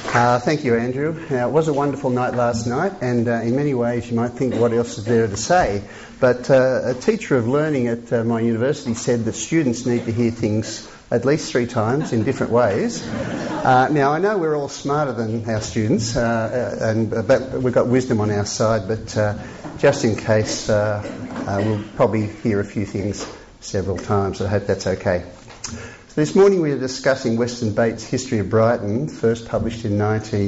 Thank you, Andrew. It was a wonderful night last night, and in many ways you might think, what else is there to say? But a teacher of learning at my university said that students need to hear things at least 3 times in different ways. Now, I know we're all smarter than our students, but we've got wisdom on our side, but just in case, we'll probably hear a few things several times. I hope that's okay. So this morning we are discussing Weston Bates' History of Brighton, first published in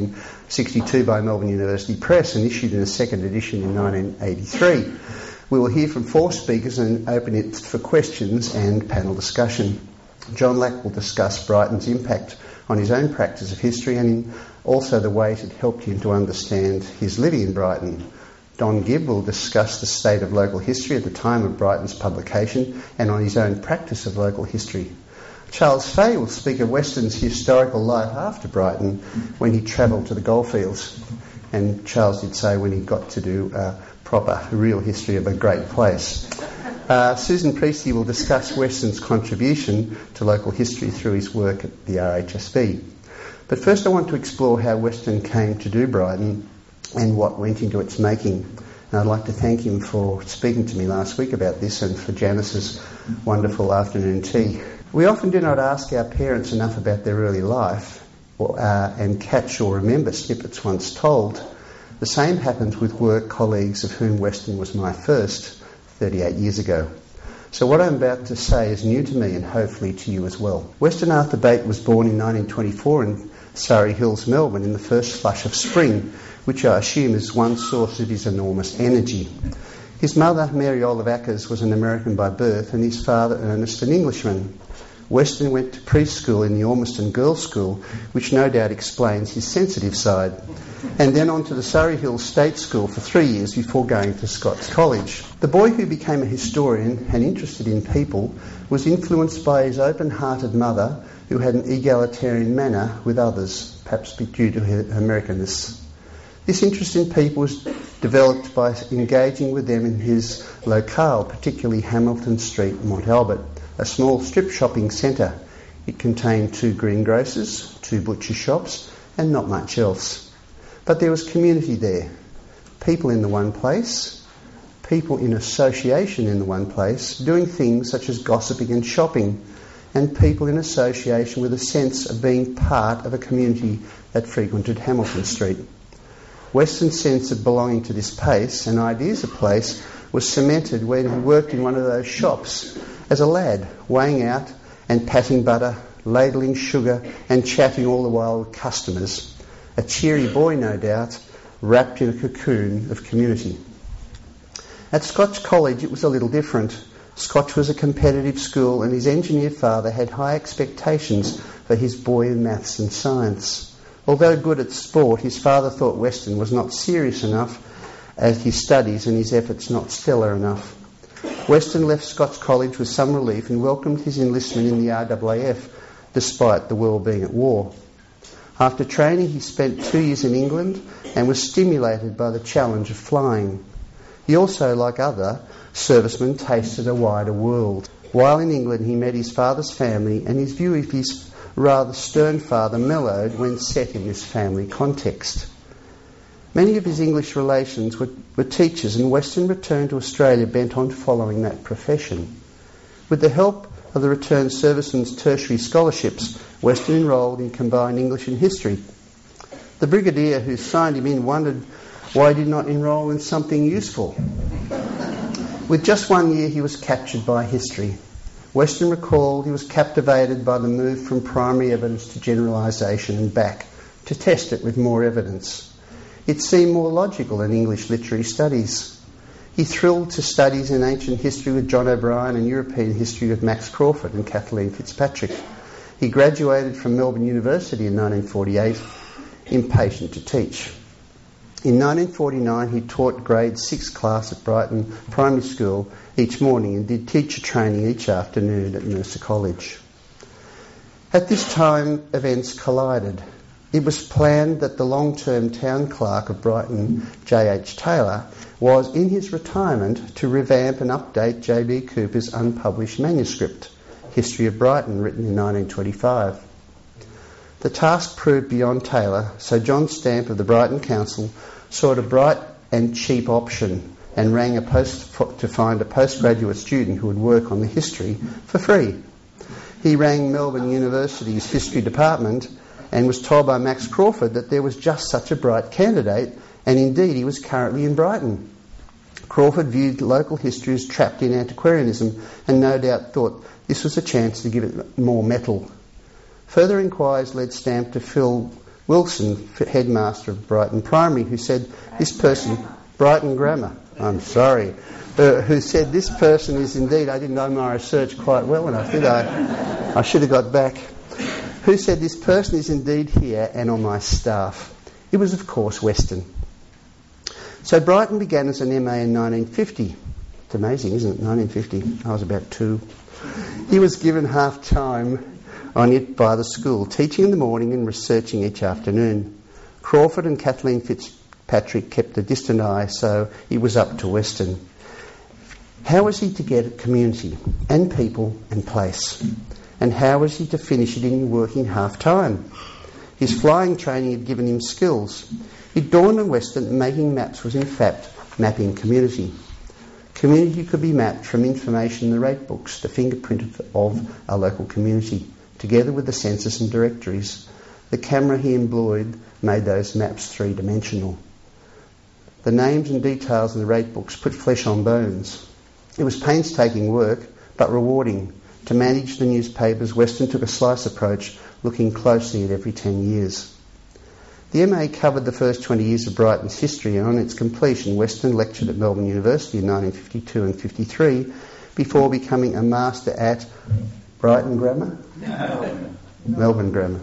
1962 by Melbourne University Press and issued in a second edition in 1983. We will hear from 4 speakers and open it for questions and panel discussion. John Lack will discuss Brighton's impact on his own practice of history and also the ways it helped him to understand his living in Brighton. Don Gibb will discuss the state of local history at the time of Brighton's publication and on his own practice of local history. Charles Fay will speak of Weston's historical life after Brighton when he travelled to the goldfields. And Charles did say when he got to do a real history of a great place. Susan Priestley will discuss Weston's contribution to local history through his work at the RHSB. But first I want to explore how Weston came to do Brighton and what went into its making. And I'd like to thank him for speaking to me last week about this and for Janice's wonderful afternoon tea. We often do not ask our parents enough about their early life and catch or remember snippets once told. The same happens with work colleagues of whom Weston was my first 38 years ago. So what I'm about to say is new to me and hopefully to you as well. Weston Arthur Bate was born in 1924 in Surrey Hills, Melbourne, in the first flush of spring, which I assume is one source of his enormous energy. His mother, Mary Olive Ackers, was an American by birth and his father, Ernest, an Englishman. Weston went to preschool in the Ormiston Girls' School, which no doubt explains his sensitive side, and then on to the Surrey Hills State School for 3 years before going to Scots College. The boy who became a historian and interested in people was influenced by his open-hearted mother, who had an egalitarian manner with others, perhaps due to her Americanness. This interest in people was developed by engaging with them in his locale, particularly Hamilton Street, Mont Albert, a small strip shopping centre. It contained 2 greengrocers, 2 butcher shops, and not much else. But there was community there. People in the one place, people in association in the one place, doing things such as gossiping and shopping, and people in association with a sense of being part of a community that frequented Hamilton Street. Weston's sense of belonging to this place and ideas of place was cemented when he worked in one of those shops as a lad, weighing out and patting butter, ladling sugar and chatting all the while with customers. A cheery boy, no doubt, wrapped in a cocoon of community. At Scotch College it was a little different. Scotch was a competitive school and his engineer father had high expectations for his boy in maths and science. Although good at sport, his father thought Weston was not serious enough at his studies and his efforts not stellar enough. Weston left Scots College with some relief and welcomed his enlistment in the RAAF, despite the world being at war. After training, he spent 2 years in England and was stimulated by the challenge of flying. He also, like other servicemen, tasted a wider world. While in England, he met his father's family, and his view of his rather stern father mellowed when set in this family context. Many of his English relations were teachers, and Weston returned to Australia bent on following that profession. With the help of the returned servicemen's tertiary scholarships, Weston enrolled in combined English and history. The brigadier who signed him in wondered why he did not enrol in something useful. With just 1 year, he was captured by history. Weston recalled he was captivated by the move from primary evidence to generalisation and back, to test it with more evidence. It seemed more logical than English literary studies. He thrilled to studies in ancient history with John O'Brien and European history with Max Crawford and Kathleen Fitzpatrick. He graduated from Melbourne University in 1948, impatient to teach. In 1949 he taught grade 6 class at Brighton Primary School each morning and did teacher training each afternoon at Mercer College. At this time events collided. It was planned that the long-term town clerk of Brighton, J.H. Taylor, was in his retirement to revamp and update J.B. Cooper's unpublished manuscript, History of Brighton, written in 1925. The task proved beyond Taylor, so John Stamp of the Brighton Council sought a bright and cheap option and rang to find a postgraduate student who would work on the history for free. He rang Melbourne University's history department and was told by Max Crawford that there was just such a bright candidate, and indeed he was currently in Brighton. Crawford viewed local history as trapped in antiquarianism and no doubt thought this was a chance to give it more metal. Further inquiries led Stamp to Phil Wilson, headmaster of Brighton Primary, who said this person, Brighton Grammar, I'm sorry, who said this person is indeed, I didn't know my research quite well enough, did I? I should have got back. Who said this person is indeed here and on my staff. It was, of course, Weston. So Brighton began as an MA in 1950. It's amazing, isn't it? 1950. I was about 2. He was given half time on it by the school, teaching in the morning and researching each afternoon. Crawford and Kathleen Fitzpatrick kept a distant eye, so he was up to Weston. How was he to get at community and people and place? And how was he to finish it in working half-time? His flying training had given him skills. It dawned on Weston that making maps was in fact mapping community. Community could be mapped from information in the rate books, the fingerprint of a local community, together with the census and directories. The camera he employed made those maps three-dimensional. The names and details in the rate books put flesh on bones. It was painstaking work, but rewarding. To manage the newspapers, Weston took a slice approach, looking closely at every 10 years. The MA covered the first 20 years of Brighton's history, and on its completion, Weston lectured at Melbourne University in 1952 and 53 before becoming a master at Brighton Grammar? No. Melbourne Grammar.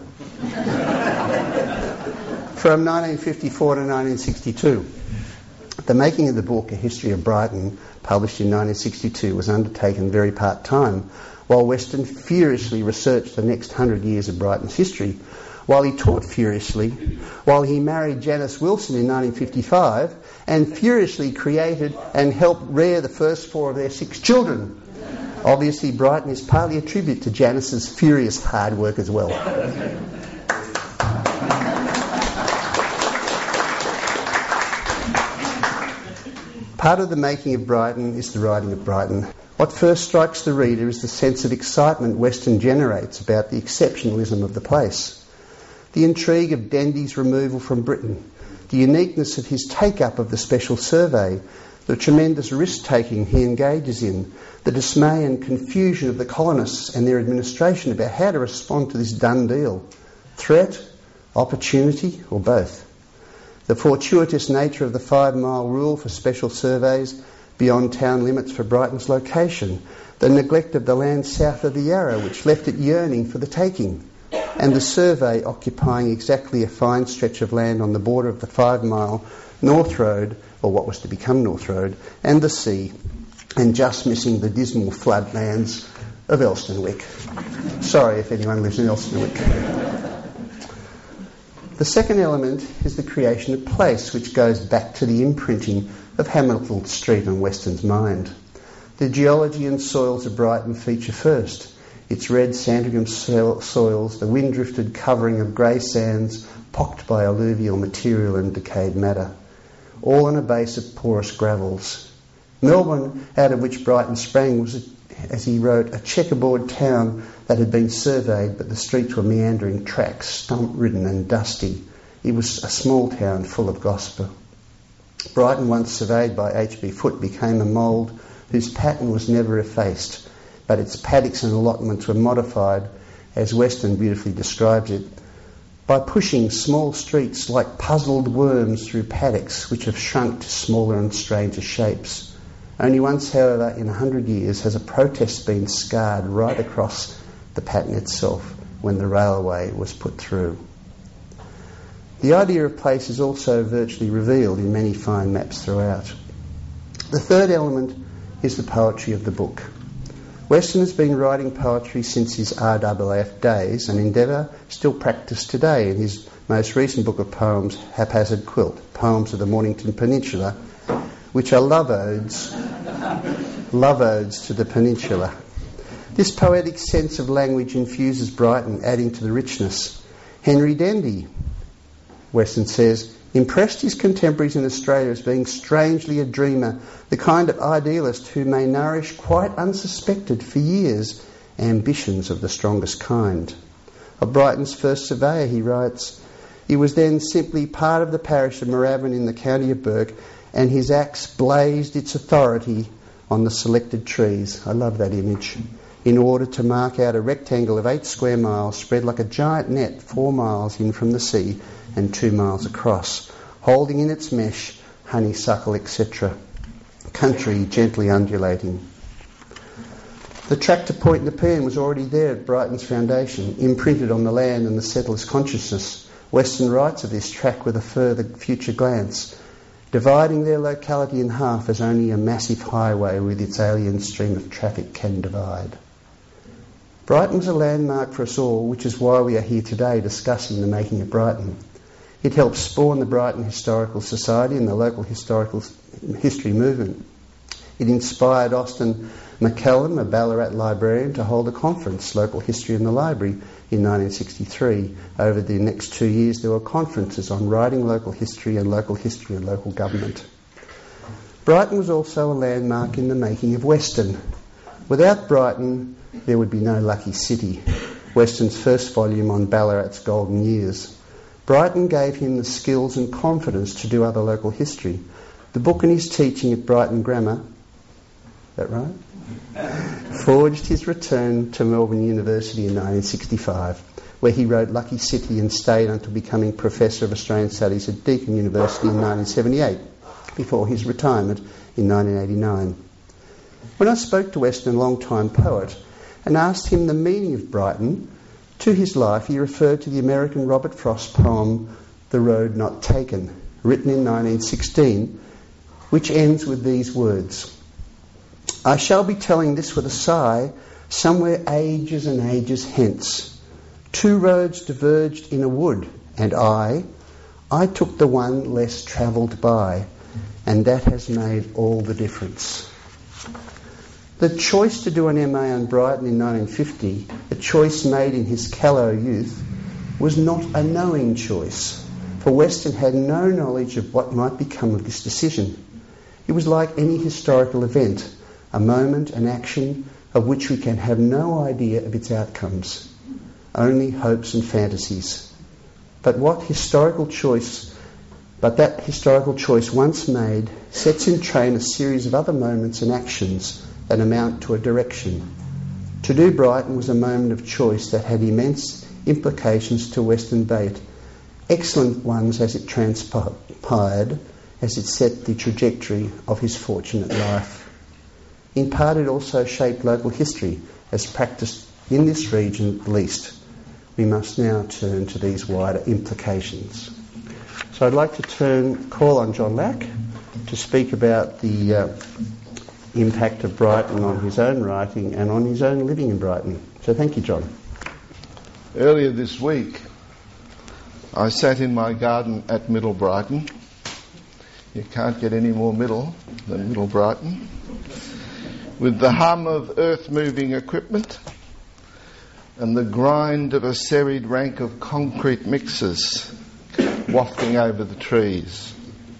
From 1954 to 1962. The making of the book, A History of Brighton, published in 1962, was undertaken very part-time, while Weston furiously researched the next 100 years of Brighton's history, while he taught furiously, while he married Janice Wilson in 1955, and furiously created and helped rear the first 4 of their 6 children. Obviously, Brighton is partly a tribute to Janice's furious hard work as well. Part of the making of Brighton is the writing of Brighton. What first strikes the reader is the sense of excitement Weston generates about the exceptionalism of the place, the intrigue of Dendy's removal from Britain, the uniqueness of his take-up of the special survey, the tremendous risk-taking he engages in, the dismay and confusion of the colonists and their administration about how to respond to this done deal. Threat, opportunity, or both. The fortuitous nature of the 5-mile rule for special surveys beyond town limits for Brighton's location, the neglect of the land south of the Yarra, which left it yearning for the taking, and the survey occupying exactly a fine stretch of land on the border of the 5-mile North Road, or what was to become North Road, and the sea, and just missing the dismal floodlands of Elsternwick. Sorry if anyone lives in Elsternwick. The second element is the creation of place, which goes back to the imprinting of Hamilton Street on Weston's mind. The geology and soils of Brighton feature first. Its red Sandringham soils, the wind-drifted covering of grey sands pocked by alluvial material and decayed matter, all on a base of porous gravels. Melbourne, out of which Brighton sprang, was, as he wrote, a checkerboard town that had been surveyed, but the streets were meandering tracks, stump-ridden and dusty. It was a small town full of gospel. Brighton, once surveyed by H.B. Foote, became a mould whose pattern was never effaced, but its paddocks and allotments were modified, as Weston beautifully describes it, by pushing small streets like puzzled worms through paddocks which have shrunk to smaller and stranger shapes. Only once, however, in 100 years has a protest been scarred right across the pattern itself when the railway was put through. The idea of place is also virtually revealed in many fine maps throughout. The third element is the poetry of the book. Weston has been writing poetry since his RAAF days, an endeavour still practised today in his most recent book of poems, Haphazard Quilt, Poems of the Mornington Peninsula, which are love odes to the peninsula. This poetic sense of language infuses Brighton, adding to the richness. Henry Dendy, Weston says, impressed his contemporaries in Australia as being strangely a dreamer, the kind of idealist who may nourish, quite unsuspected for years, ambitions of the strongest kind. Of Brighton's first surveyor, he writes, he was then simply part of the parish of Moorabbin in the county of Burke, and his axe blazed its authority on the selected trees. I love that image. In order to mark out a rectangle of 8 square miles spread like a giant net 4 miles in from the sea and 2 miles across, holding in its mesh honeysuckle, etc. Country gently undulating. The track to Point Nepean was already there at Brighton's foundation, imprinted on the land and the settler's consciousness. Weston writes of this track with a further future glance, dividing their locality in half as only a massive highway with its alien stream of traffic can divide. Brighton was a landmark for us all, which is why we are here today discussing the making of Brighton. It helped spawn the Brighton Historical Society and the local historical history movement. It inspired Austin McCallum, a Ballarat librarian, to hold a conference, Local History in the Library, in 1963. Over the next 2 years there were conferences on writing local history and local government. Brighton was also a landmark in the making of Weston. Without Brighton, there would be no Lucky City, Weston's first volume on Ballarat's golden years. Brighton gave him the skills and confidence to do other local history. The book and his teaching at Brighton Grammar, is that right? Forged his return to Melbourne University in 1965, where he wrote Lucky City and stayed until becoming Professor of Australian Studies at Deakin University in 1978, before his retirement in 1989. When I spoke to Weston, a long-time poet, and asked him the meaning of Brighton to his life, he referred to the American Robert Frost poem The Road Not Taken, written in 1916, which ends with these words: I shall be telling this with a sigh, somewhere ages and ages hence. 2 roads diverged in a wood, and I took the one less travelled by, and that has made all the difference. The choice to do an MA on Brighton in 1950, a choice made in his callow youth, was not a knowing choice, for Weston had no knowledge of what might become of this decision. It was like any historical event, a moment, an action, of which we can have no idea of its outcomes, only hopes and fantasies. But that historical choice once made sets in train a series of other moments and actions that amount to a direction. To do Brighton was a moment of choice that had immense implications to Weston Bate, excellent ones as it transpired, as it set the trajectory of his fortunate life. In part it also shaped local history, as practised in this region at least. We must now turn to these wider implications. So I'd like to call on John Lack to speak about the impact of Brighton on his own writing and on his own living in Brighton. So thank you, John. Earlier this week, I sat in my garden at Middle Brighton. You can't get any more middle than Middle Brighton. With the hum of earth-moving equipment and the grind of a serried rank of concrete mixers wafting over the trees.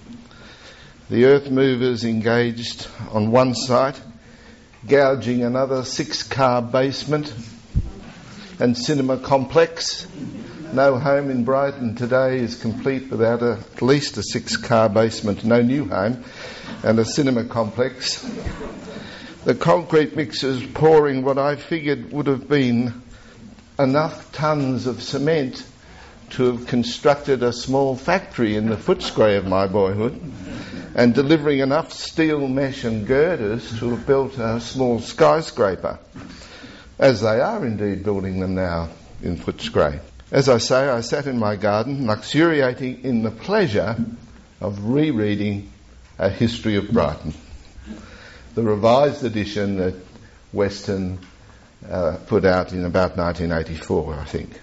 The earth movers engaged on one site, gouging another 6-car basement and cinema complex. No home in Brighton today is complete without at least a 6-car basement, no new home, and a cinema complex. The concrete mixers pouring what I figured would have been enough tons of cement to have constructed a small factory in the Footscray of my boyhood, and delivering enough steel mesh and girders to have built a small skyscraper, as they are indeed building them now in Footscray. As I say, I sat in my garden, luxuriating in the pleasure of rereading A History of Brighton, the revised edition that Weston put out in about 1984, I think.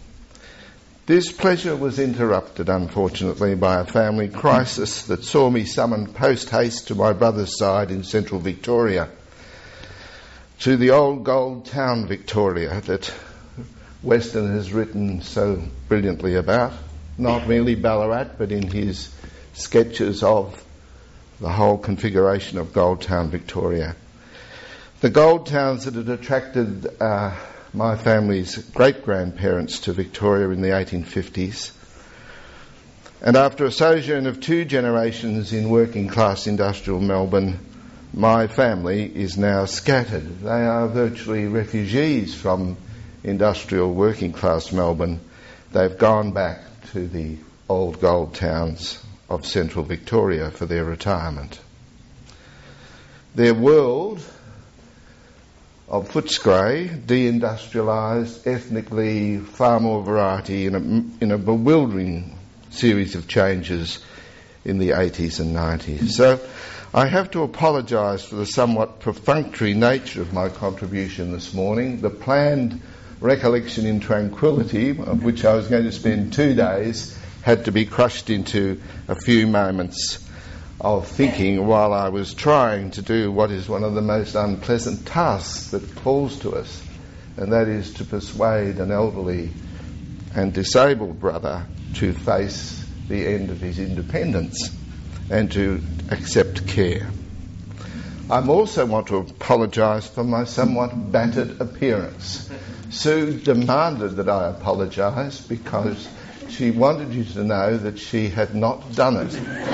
This pleasure was interrupted, unfortunately, by a family crisis that saw me summoned post-haste to my brother's side in central Victoria, to the old gold town Victoria that Weston has written so brilliantly about, not merely Ballarat, but in his sketches of the whole configuration of Gold Town, Victoria. The gold towns that had attracted my family's great-grandparents to Victoria in the 1850s. And after a sojourn of 2 generations in working-class industrial Melbourne, my family is now scattered. They are virtually refugees from industrial working-class Melbourne. They've gone back to the old gold towns of central Victoria for their retirement. Their world of Footscray, deindustrialised, ethnically far more variety in a bewildering series of changes in the 80s and 90s. So I have to apologise for the somewhat perfunctory nature of my contribution this morning. The planned recollection in tranquillity, of which I was going to spend 2 days, had to be crushed into a few moments of thinking while I was trying to do what is one of the most unpleasant tasks that falls to us, and that is to persuade an elderly and disabled brother to face the end of his independence and to accept care. I also want to apologise for my somewhat battered appearance. Sue demanded that I apologise because she wanted you to know that she had not done it.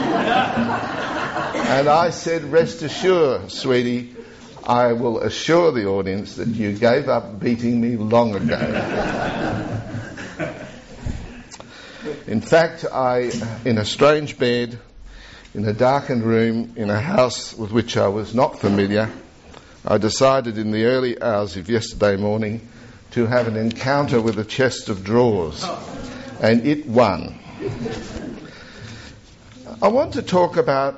And I said, rest assured, sweetie, I will assure the audience that you gave up beating me long ago. In fact, in a strange bed, in a darkened room, in a house with which I was not familiar, I decided in the early hours of yesterday morning to have an encounter with a chest of drawers. And it won. I want to talk about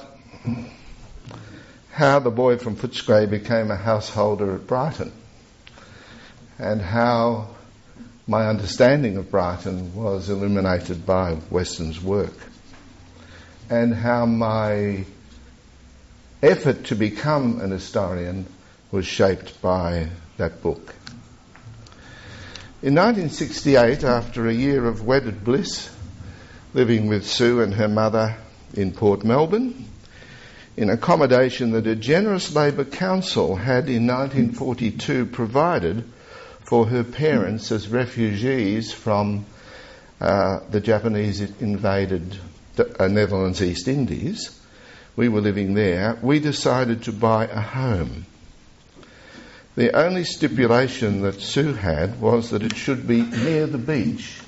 how the boy from Footscray became a householder at Brighton, and how my understanding of Brighton was illuminated by Weston's work, and how my effort to become an historian was shaped by that book. In 1968, after a year of wedded bliss, living with Sue and her mother in Port Melbourne, in accommodation that a generous Labor council had in 1942 provided for her parents as refugees from the Japanese invaded Netherlands East Indies, we were living there, we decided to buy a home. The only stipulation that Sue had was that it should be near the beach.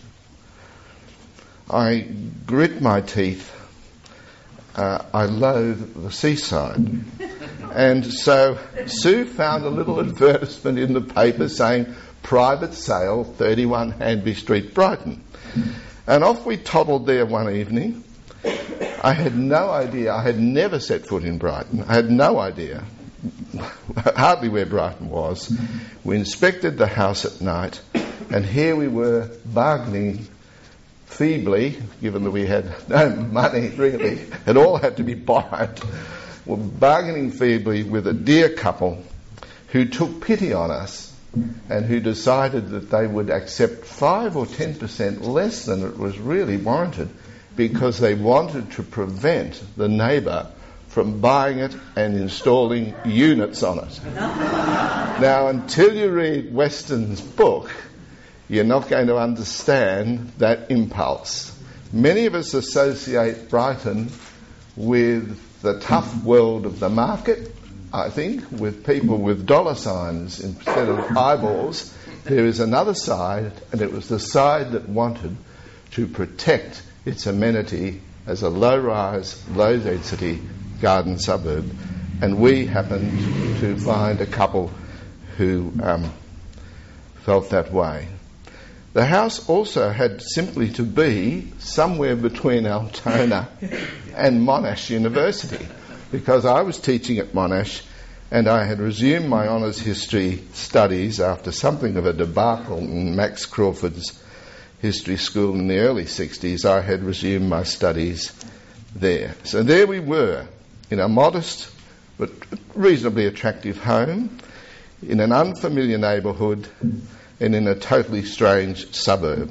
I grit my teeth. I loathe the seaside. And so Sue found a little advertisement in the paper saying, private sale, 31 Hanby Street, Brighton. And off we toddled there one evening. I had no idea. I had never set foot in Brighton. I had no idea. Hardly where Brighton was. We inspected the house at night, and here we were bargaining feebly, given that we had no money really, it all had to be borrowed. We're bargaining feebly with a dear couple who took pity on us and who decided that they would accept 5 or 10% less than it was really warranted, because they wanted to prevent the neighbour from buying it and installing units on it. Now, until you read Weston's book, you're not going to understand that impulse. Many of us associate Brighton with the tough world of the market, I think, with people with dollar signs instead of eyeballs. There is another side, and it was the side that wanted to protect its amenity as a low-rise, low-density garden suburb, and we happened to find a couple who felt that way. The house also had simply to be somewhere between Altona and Monash University, because I was teaching at Monash and I had resumed my honours history studies after something of a debacle in Max Crawford's history school in the early 60s. I had resumed my studies there. So there we were, in a modest but reasonably attractive home, in an unfamiliar neighbourhood, and in a totally strange suburb.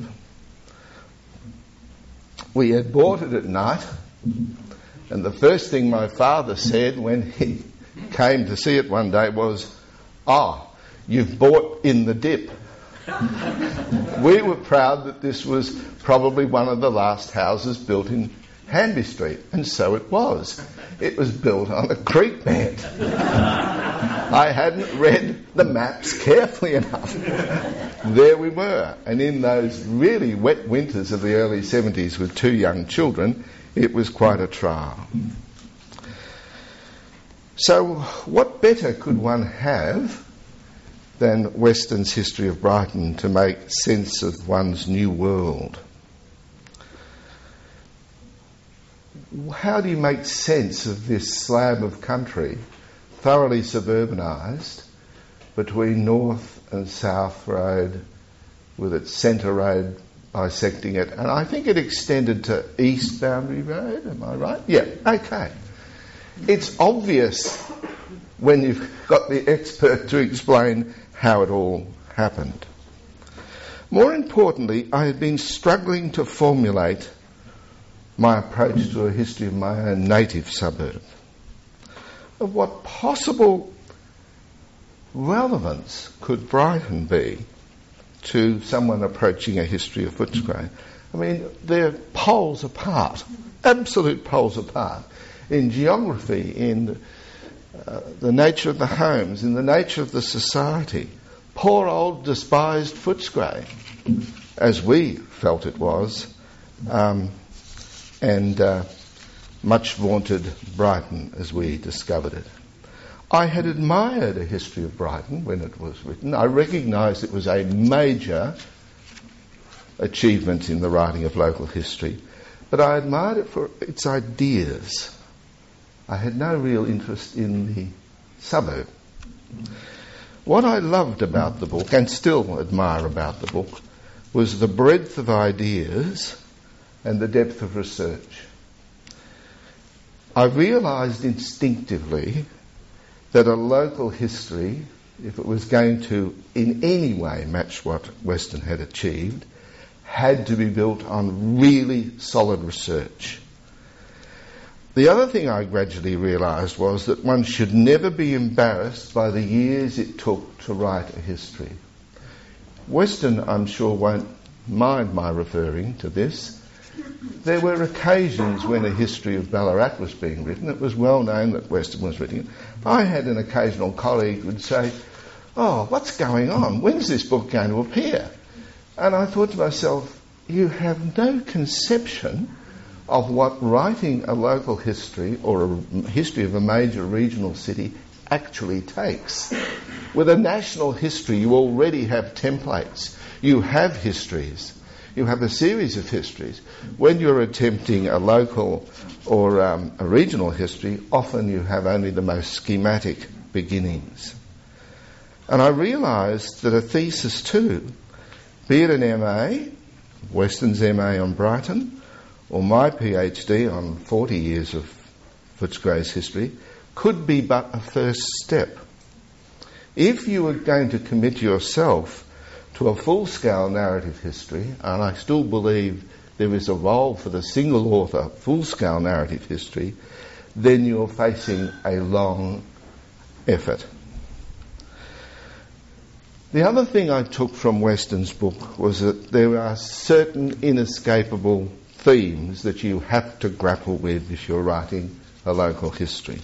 We had bought it at night, and the first thing my father said when he came to see it one day was, you've bought in the dip. We were proud that this was probably one of the last houses built in Hanby Street, and so it was. It was built on a creek bed. I hadn't read the maps carefully enough. There we were, and in those really wet winters of the early 70s with 2 young children, it was quite a trial. So what better could one have than Weston's History of Brighton to make sense of one's new world? How do you make sense of this slab of country, thoroughly suburbanised, between North and South Road, with its centre road bisecting it, and I think it extended to East Boundary Road, am I right? Yeah, okay. It's obvious when you've got the expert to explain how it all happened. More importantly, I had been struggling to formulate my approach to a history of my own native suburb, of what possible relevance could Brighton be to someone approaching a history of Footscray. I mean, they're poles apart, absolute poles apart, in geography, in the nature of the homes, in the nature of the society. Poor old despised Footscray, as we felt it was, and much vaunted Brighton as we discovered it. I had admired a history of Brighton when it was written. I recognised it was a major achievement in the writing of local history, but I admired it for its ideas. I had no real interest in the suburb. What I loved about the book, and still admire about the book, was the breadth of ideas and the depth of research. I realised instinctively that a local history, if it was going to in any way match what Weston had achieved, had to be built on really solid research. The other thing I gradually realised was that one should never be embarrassed by the years it took to write a history. Weston, I'm sure, won't mind my referring to this. There were occasions when a history of Ballarat was being written. It was well known that Weston was writing it. I had an occasional colleague who would say, what's going on? When's this book going to appear? And I thought to myself, you have no conception of what writing a local history or a history of a major regional city actually takes. With a national history, you already have templates. You have histories. You have a series of histories. When you're attempting a local or a regional history, often you have only the most schematic beginnings. And I realised that a thesis too, be it an MA, Weston's MA on Brighton, or my PhD on 40 years of Footscray's history, could be but a first step. If you were going to commit yourself to a full-scale narrative history, and I still believe there is a role for the single author full-scale narrative history, then you're facing a long effort. The other thing I took from Weston's book was that there are certain inescapable themes that you have to grapple with if you're writing a local history.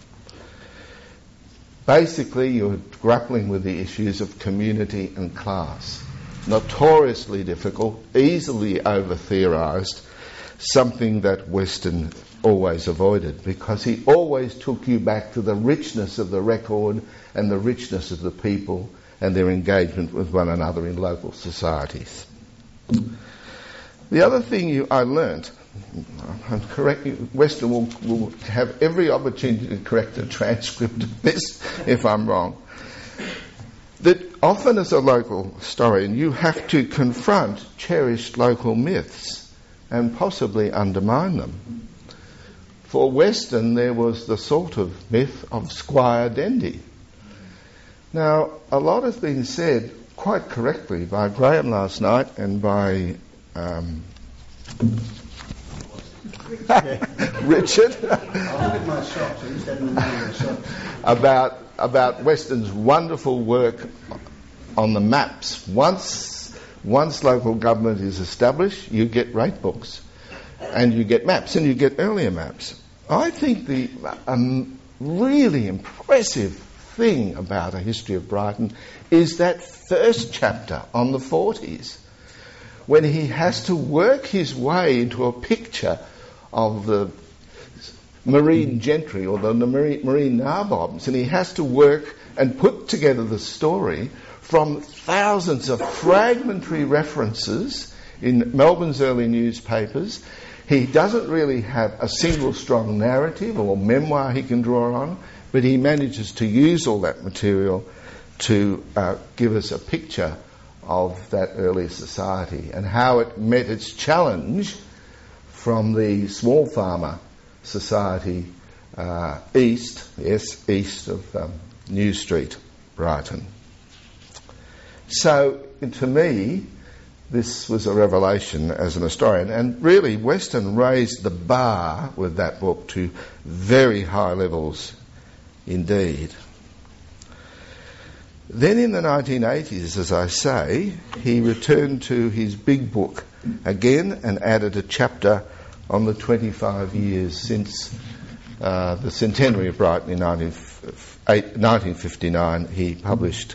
Basically, you're grappling with the issues of community and class. Notoriously difficult, easily over-theorised, something that Weston always avoided, because he always took you back to the richness of the record and the richness of the people and their engagement with one another in local societies. The other thing I learnt, Weston will have every opportunity to correct a transcript of this if I'm wrong, that often as a local historian you have to confront cherished local myths and possibly undermine them. For Weston there was the sort of myth of Squire Dendy. Now, a lot has been said quite correctly by Graham last night and by Richard about Weston's wonderful work on the maps. Once local government is established, you get rate books and you get maps and you get earlier maps. I think the really impressive thing about A History of Brighton is that first chapter on the 40s, when he has to work his way into a picture of the marine gentry or the marine nabobs, and he has to work and put together the story from thousands of fragmentary references in Melbourne's early newspapers. He doesn't really have a single strong narrative or memoir he can draw on, but he manages to use all that material to give us a picture of that early society and how it met its challenge from the small farmer society east of New Street, Brighton. So, to me, this was a revelation as an historian, and really Weston raised the bar with that book to very high levels indeed. Then in the 1980s, as I say, he returned to his big book again and added a chapter on the 25 years since the centenary of Brighton in 1959. He published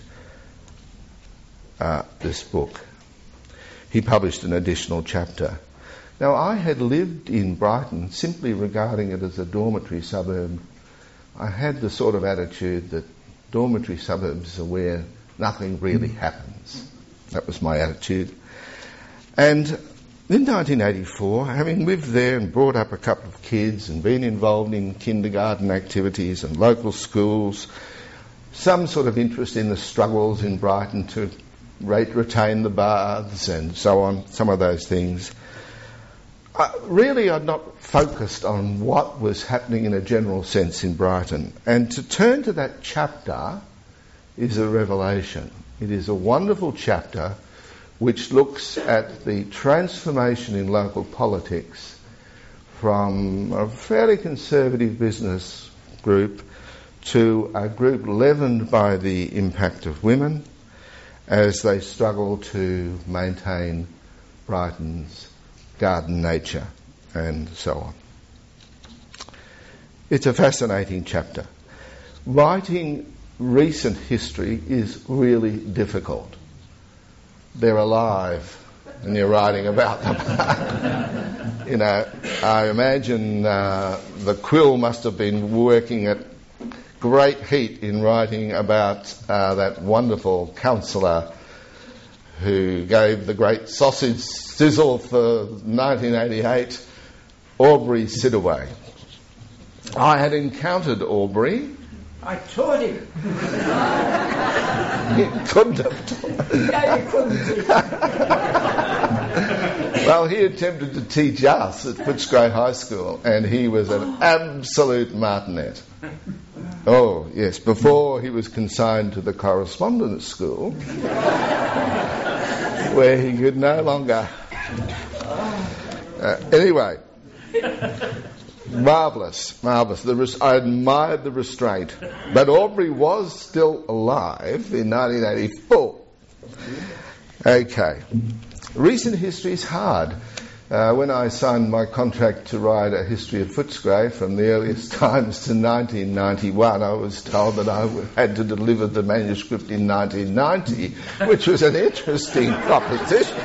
this book. He published an additional chapter. Now, I had lived in Brighton simply regarding it as a dormitory suburb. I had the sort of attitude that dormitory suburbs are where nothing really happens. That was my attitude. And in 1984, having lived there and brought up a couple of kids and been involved in kindergarten activities and local schools, some sort of interest in the struggles in Brighton to retain the baths and so on, some of those things. Really, I'd not focused on what was happening in a general sense in Brighton. And to turn to that chapter is a revelation. It is a wonderful chapter which looks at the transformation in local politics from a fairly conservative business group to a group leavened by the impact of women as they struggle to maintain Brighton's garden nature and so on. It's a fascinating chapter. Writing recent history is really difficult. They're alive and you're writing about them. You know, I imagine the quill must have been working at great heat in writing about that wonderful councillor who gave the great sausage sizzle for 1988, Aubrey Sidaway. I had encountered Aubrey. I taught him. You couldn't have taught him. No, you couldn't. Well, he attempted to teach us at Footscray High School, and he was an absolute martinet. Oh, yes, before he was consigned to the correspondence school, where he could no longer... anyway, marvellous. I admired the restraint. But Aubrey was still alive in 1984. Okay. Recent history is hard. When I signed my contract to write A History of Footscray from the earliest times to 1991, I was told that I had to deliver the manuscript in 1990, which was an interesting proposition.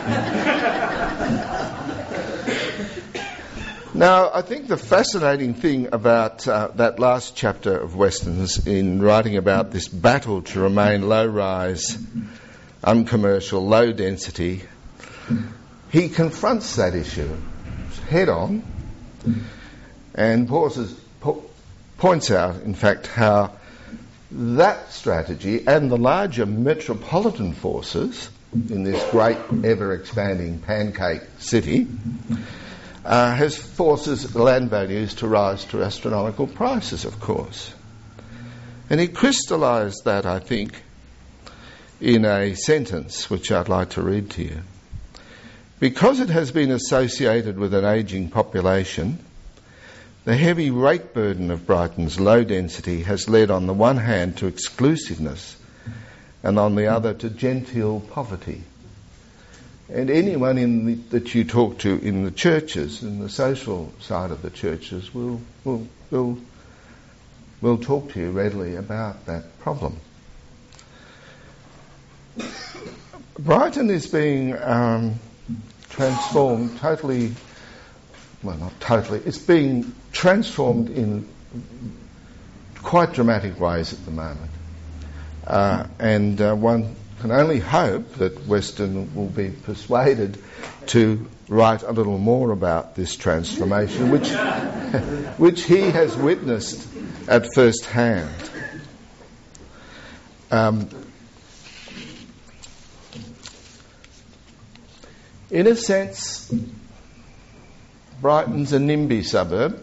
Now, I think the fascinating thing about that last chapter of Weston's in writing about this battle to remain low-rise, uncommercial, low-density, he confronts that issue head-on and points out, in fact, how that strategy and the larger metropolitan forces in this great, ever-expanding pancake city has forces land values to rise to astronomical prices, of course. And he crystallised that, I think, in a sentence which I'd like to read to you. Because it has been associated with an ageing population, the heavy rate burden of Brighton's low density has led on the one hand to exclusiveness and on the other to genteel poverty. And anyone that you talk to in the churches, in the social side of the churches, will talk to you readily about that problem. Brighton is being transformed totally, well, not totally, it's being transformed in quite dramatic ways at the moment. And one can only hope that Weston will be persuaded to write a little more about this transformation, which he has witnessed at first hand. In a sense, Brighton's a NIMBY suburb.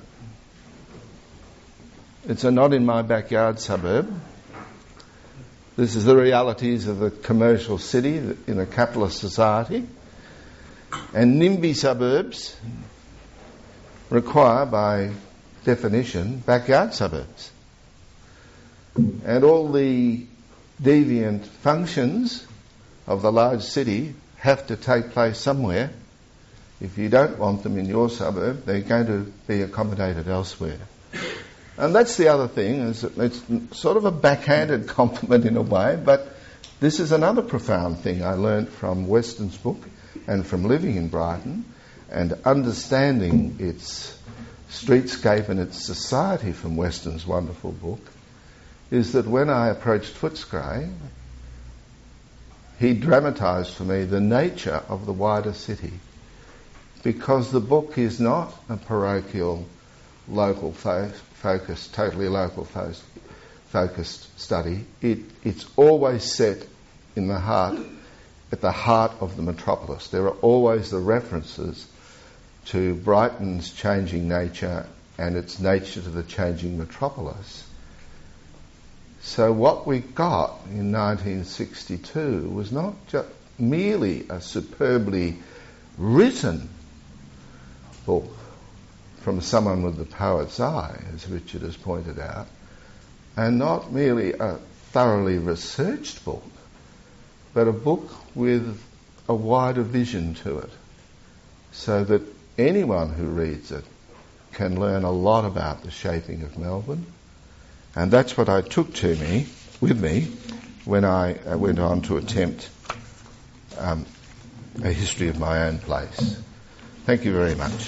It's a not in my backyard suburb. This is the realities of a commercial city in a capitalist society. And NIMBY suburbs require, by definition, backyard suburbs. And all the deviant functions of the large city have to take place somewhere. If you don't want them in your suburb, they're going to be accommodated elsewhere. And that's the other thing, is that it's sort of a backhanded compliment in a way, but this is another profound thing I learnt from Weston's book and from living in Brighton and understanding its streetscape and its society from Weston's wonderful book, is that when I approached Footscray, he dramatised for me the nature of the wider city, because the book is not a parochial, local focused, totally local focused study. It's always set in the heart, at the heart of the metropolis. There are always the references to Brighton's changing nature and its nature to the changing metropolis. So what we got in 1962 was not just merely a superbly written book from someone with the poet's eye, as Richard has pointed out, and not merely a thoroughly researched book, but a book with a wider vision to it, so that anyone who reads it can learn a lot about the shaping of Melbourne. And that's what I took with me when I went on to attempt a history of my own place. Thank you very much.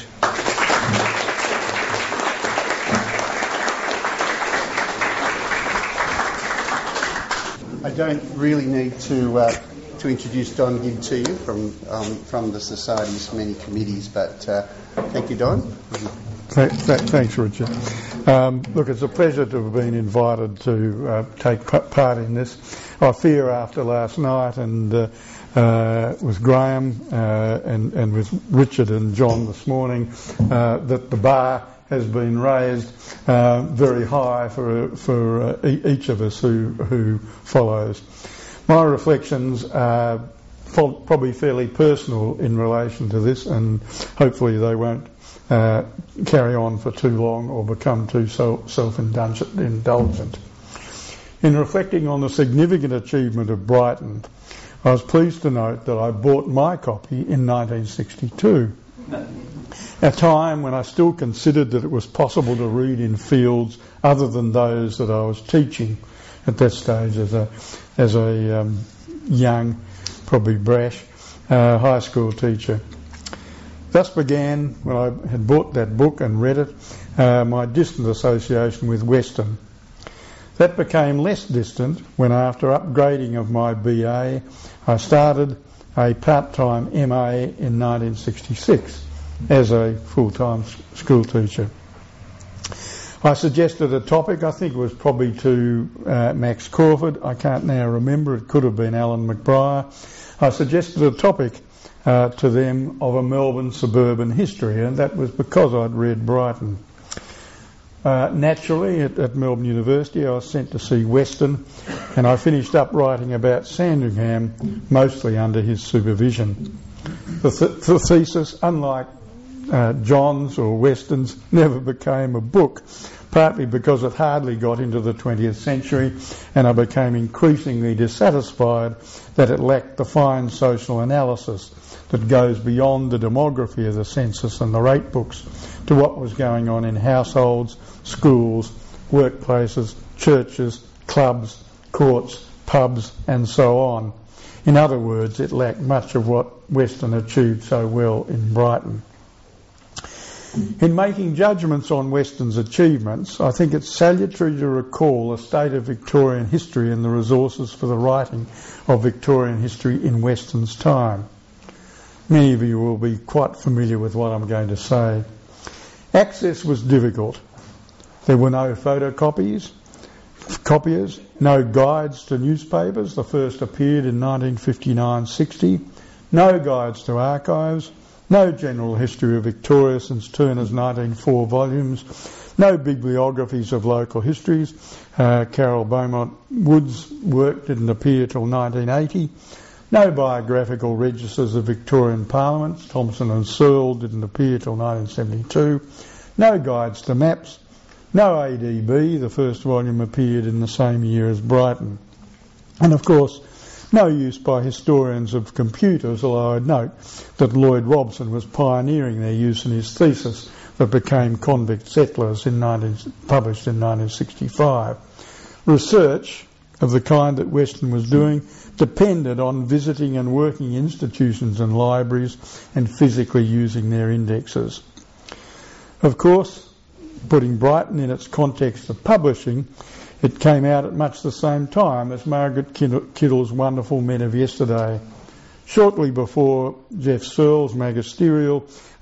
I don't really need to introduce Don Gibb to you from the Society's many committees, but thank you, Don. Thanks, Richard. Look, it's a pleasure to have been invited to take part in this. I fear after last night and with Graham and with Richard and John this morning that the bar has been raised very high for each of us who follows. My reflections are probably fairly personal in relation to this, and hopefully they won't carry on for too long or become too self-indulgent. In reflecting on the significant achievement of Brighton, I was pleased to note that I bought my copy in 1962, a time when I still considered that it was possible to read in fields other than those that I was teaching at that stage as a young, probably brash, high school teacher. Thus began, when I had bought that book and read it, my distant association with Weston. That became less distant when, after upgrading of my BA, I started a part-time MA in 1966 as a full-time school teacher. I suggested a topic, I think it was probably to Max Crawford, I can't now remember, it could have been Alan McBriar. I suggested a topic to them of a Melbourne suburban history, and that was because I'd read Brighton. Naturally, at Melbourne University, I was sent to see Weston, and I finished up writing about Sandringham, mostly under his supervision. The thesis, unlike John's or Weston's, never became a book, partly because it hardly got into the 20th century, and I became increasingly dissatisfied that it lacked the fine social analysis that goes beyond the demography of the census and the rate books to what was going on in households, schools, workplaces, churches, clubs, courts, pubs, and so on. In other words, it lacked much of what Weston achieved so well in Brighton. In making judgments on Weston's achievements, I think it's salutary to recall the state of Victorian history and the resources for the writing of Victorian history in Weston's time. Many of you will be quite familiar with what I'm going to say. Access was difficult. There were no copiers, no guides to newspapers. The first appeared in 1959-60. No guides to archives. No general history of Victoria since Turner's 1904 volumes. No bibliographies of local histories. Carol Beaumont Wood's work didn't appear till 1980. No biographical registers of Victorian parliaments. Thompson and Searle didn't appear till 1972. No guides to maps. No ADB. The first volume appeared in the same year as Brighton. And of course, no use by historians of computers, although I'd note that Lloyd Robson was pioneering their use in his thesis that became Convict Settlers, published in 1965. Research of the kind that Weston was doing depended on visiting and working institutions and libraries and physically using their indexes. Of course, putting Brighton in its context of publishing, it came out at much the same time as Margaret Kiddle's Wonderful Men of Yesterday, shortly before Jeff Searle's magisterial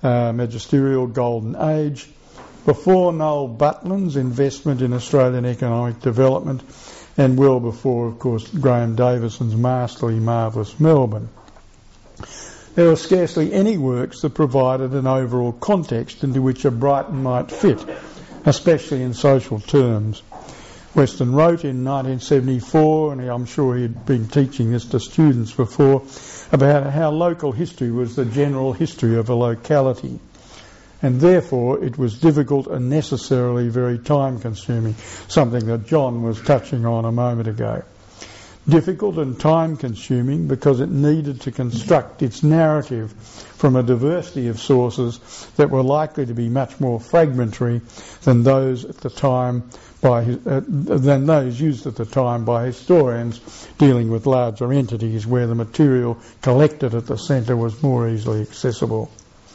Golden Age, before Noel Butlin's Investment in Australian Economic Development, and well before, of course, Graham Davison's masterly Marvellous Melbourne. There were scarcely any works that provided an overall context into which a Brighton might fit, especially in social terms. Weston wrote in 1974, and I'm sure he'd been teaching this to students before, about how local history was the general history of a locality, and therefore it was difficult and necessarily very time-consuming, something that John was touching on a moment ago. Difficult and time-consuming because it needed to construct its narrative from a diversity of sources that were likely to be much more fragmentary than those at the time than those used at the time by historians dealing with larger entities where the material collected at the centre was more easily accessible.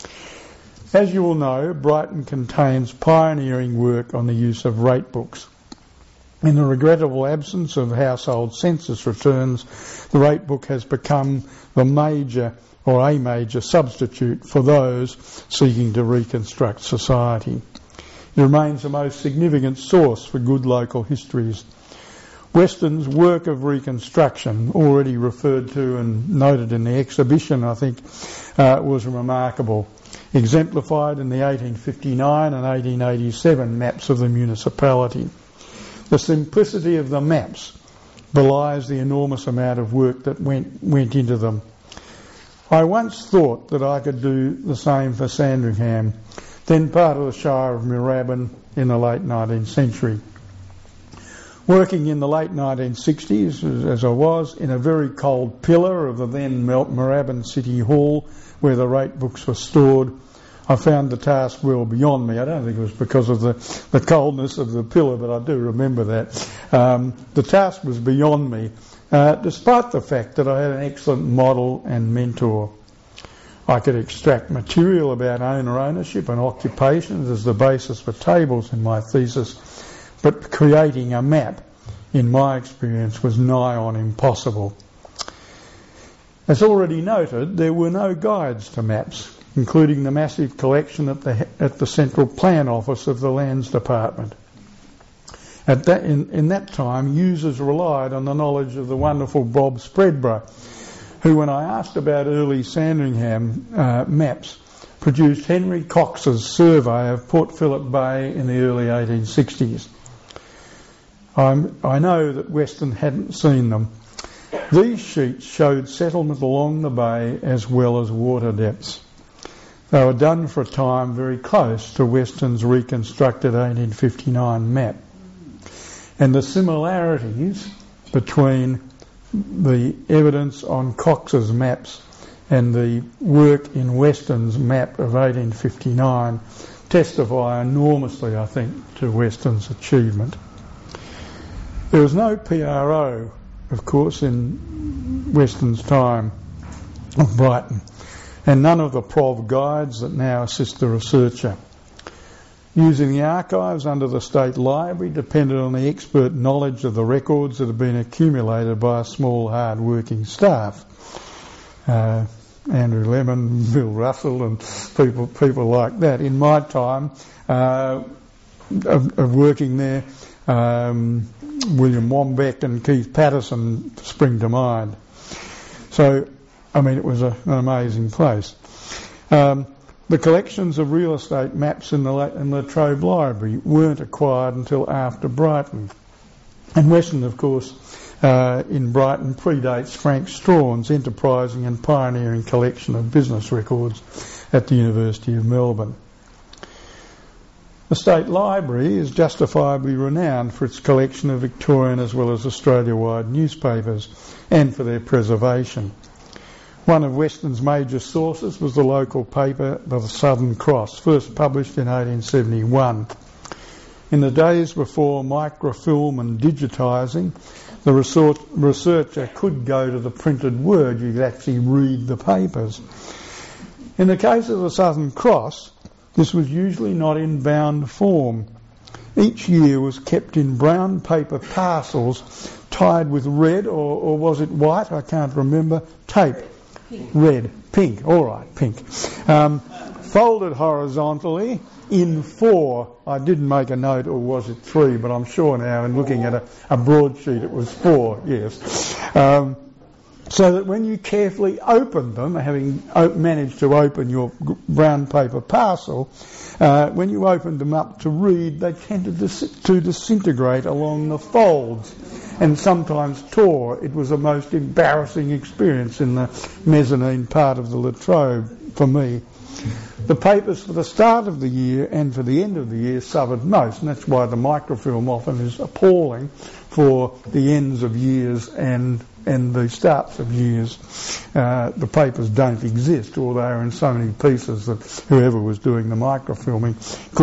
As you all know, Brighton contains pioneering work on the use of rate books. In the regrettable absence of household census returns, the rate book has become a major substitute for those seeking to reconstruct society. It remains the most significant source for good local histories. Weston's work of reconstruction, already referred to and noted in the exhibition, I think, was remarkable, exemplified in the 1859 and 1887 maps of the municipality. The simplicity of the maps belies the enormous amount of work that went into them. I once thought that I could do the same for Sandringham, then part of the Shire of Moorabbin in the late 19th century. Working in the late 1960s, as I was, in a very cold pillar of the then Moorabbin City Hall where the rate books were stored, I found the task well beyond me. I don't think it was because of the coldness of the pillar, but I do remember that. The task was beyond me, despite the fact that I had an excellent model and mentor. I could extract material about ownership and occupations as the basis for tables in my thesis, but creating a map, in my experience, was nigh on impossible. As already noted, there were no guides to maps, including the massive collection at the Central Plan Office of the Lands Department. In that time, users relied on the knowledge of the wonderful Bob Spreadborough, who, when I asked about early Sandringham maps, produced Henry Cox's survey of Port Phillip Bay in the early 1860s. I know that Weston hadn't seen them. These sheets showed settlement along the bay as well as water depths. They were done for a time very close to Weston's reconstructed 1859 map. And the similarities between the evidence on Cox's maps and the work in Weston's map of 1859 testify enormously, I think, to Weston's achievement. There was no PRO, of course, in Weston's time of Brighton, and none of the Prov guides that now assist the researcher. Using the archives under the State Library depended on the expert knowledge of the records that had been accumulated by a small, hard-working staff. Andrew Lemon, Bill Russell, and people like that. In my time of working there, William Wombeck and Keith Patterson spring to mind. So, I mean, it was an amazing place. The collections of real estate maps in the La Trobe Library weren't acquired until after Brighton. And Weston, of course, in Brighton predates Frank Strawn's enterprising and pioneering collection of business records at the University of Melbourne. The State Library is justifiably renowned for its collection of Victorian as well as Australia-wide newspapers and for their preservation. One of Weston's major sources was the local paper, the Southern Cross, first published in 1871. In the days before microfilm and digitising, the researcher could go to the printed word. You could actually read the papers. In the case of the Southern Cross, this was usually not in bound form. Each year was kept in brown paper parcels tied with red, or was it white? I can't remember. Tape. Red. Pink. All right, pink. Folded horizontally in 4. I didn't make a note, or was it 3, but I'm sure now in looking at a broadsheet it was 4, yes. So that when you carefully opened them, having managed to open your brown paper parcel, when you opened them up to read, they tended to disintegrate along the folds and sometimes tore. It was a most embarrassing experience in the mezzanine part of the La Trobe for me. The papers for the start of the year and for the end of the year suffered most, and that's why the microfilm often is appalling for the ends of years and the starts of years. The papers don't exist, or they are in so many pieces that whoever was doing the microfilming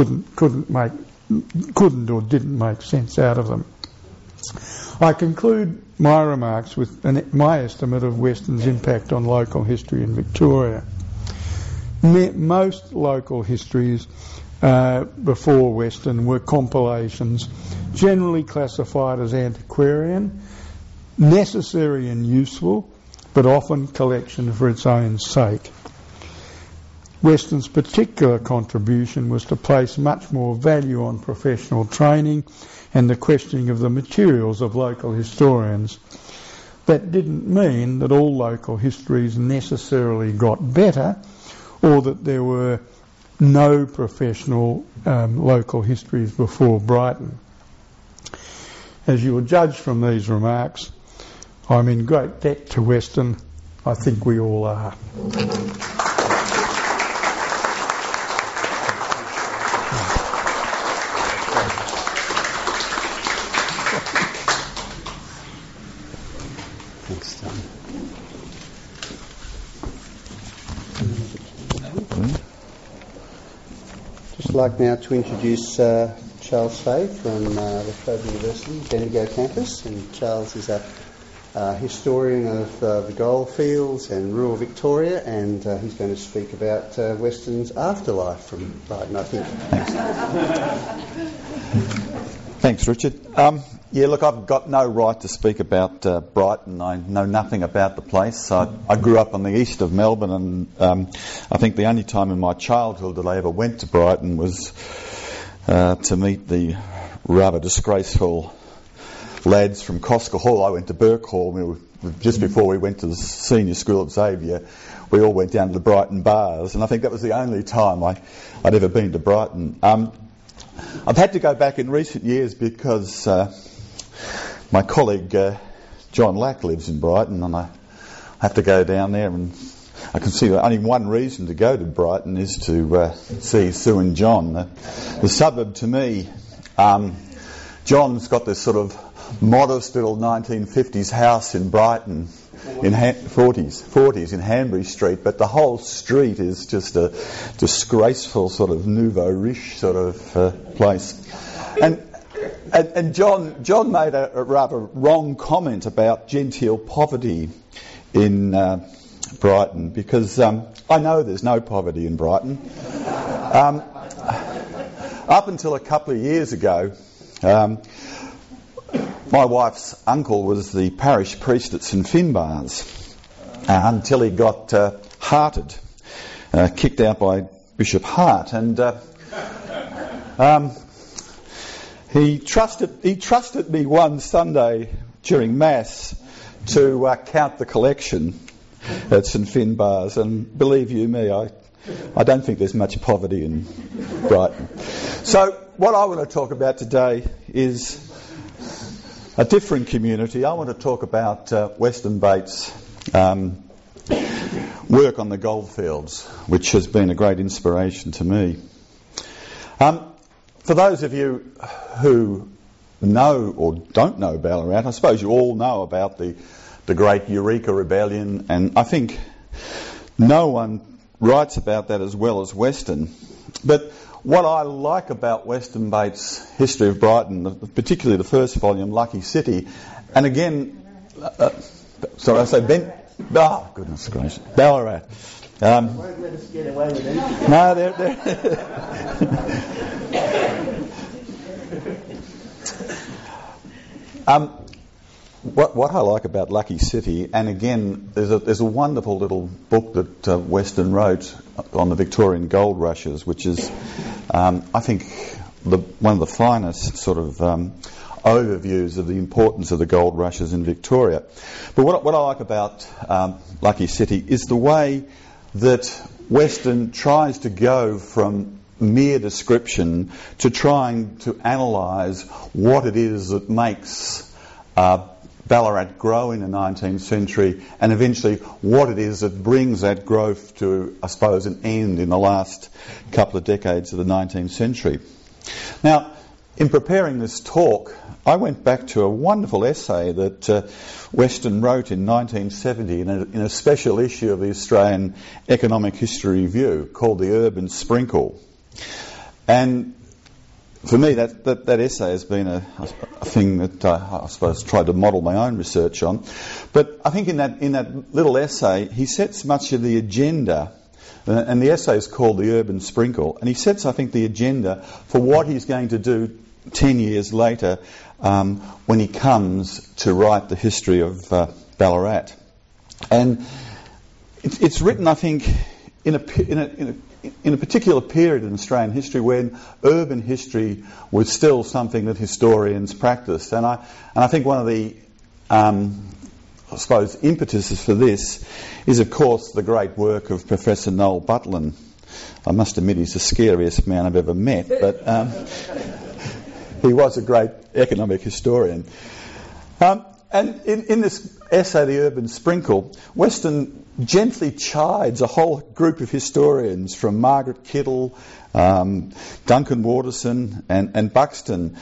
couldn't or didn't make sense out of them. I conclude my remarks with my estimate of Weston's impact on local history in Victoria. Most local histories before Weston were compilations, generally classified as antiquarian, necessary and useful, but often collection for its own sake. Weston's particular contribution was to place much more value on professional training and the questioning of the materials of local historians. That didn't mean that all local histories necessarily got better, or that there were no professional local histories before Brighton. As you will judge from these remarks, I'm in great debt to Weston. I think we all are. Thanks, Tom. Just like now to introduce Charles Fay from La Trobe University, Bendigo campus, and Charles is a historian of the goldfields and rural Victoria, and he's going to speak about Weston's afterlife from Brighton, I think. Thanks, Richard. Look, I've got no right to speak about Brighton. I know nothing about the place. I grew up on the east of Melbourne, and I think the only time in my childhood that I ever went to Brighton was to meet the rather disgraceful lads from Cosca Hall. I went to Burke Hall. We were just before we went to the senior school at Xavier, we all went down to the Brighton bars, and I think that was the only time I'd ever been to Brighton. I've had to go back in recent years because my colleague John Lack lives in Brighton, and I have to go down there, and I can see that only one reason to go to Brighton is to see Sue and John. The suburb to me, John's got this sort of modest little 1950s house in Brighton, in 40s in Hanbury Street, but the whole street is just a disgraceful sort of nouveau riche sort of place. And John made a rather wrong comment about genteel poverty in Brighton, because I know there's no poverty in Brighton. Up until a couple of years ago, my wife's uncle was the parish priest at St Finbarrs until he got hearted, kicked out by Bishop Hart, and he trusted me one Sunday during Mass to count the collection at St Finbarrs, and believe you me, I don't think there's much poverty in Brighton. So what I want to talk about today is a different community. I want to talk about Weston Bates' work on the goldfields, which has been a great inspiration to me. For those of you who know or don't know Ballarat, I suppose you all know about the Great Eureka Rebellion, and I think no one writes about that as well as Weston. But what I like about Weston Bates' History of Brighton, particularly the first volume, Lucky City, and again, sorry, I say oh, goodness gracious, Ballarat. Won't let us get away with anything. No, they're What I like about Lucky City, and again, there's a wonderful little book that Weston wrote on the Victorian gold rushes, which is, I think, one of the finest sort of overviews of the importance of the gold rushes in Victoria. But what I like about Lucky City is the way that Weston tries to go from mere description to trying to analyse what it is that makes Ballarat grow in the 19th century, and eventually what it is that brings that growth to, I suppose, an end in the last couple of decades of the 19th century. Now, in preparing this talk, I went back to a wonderful essay that Weston wrote in 1970 in a special issue of the Australian Economic History Review called The Urban Sprinkle. And for me, that essay has been a thing that I suppose tried to model my own research on. But I think in that little essay, he sets much of the agenda, and the essay is called The Urban Sprinkle, and he sets, I think, the agenda for what he's going to do 10 years later when he comes to write the history of Ballarat. And it's written, I think, in a particular period in Australian history when urban history was still something that historians practiced. And I think one of the, I suppose, impetuses for this is, of course, the great work of Professor Noel Butlin. I must admit he's the scariest man I've ever met, but he was a great economic historian. And in this essay, The Urban Sprinkle, Weston gently chides a whole group of historians from Margaret Kittle, Duncan Waterson and Buxton.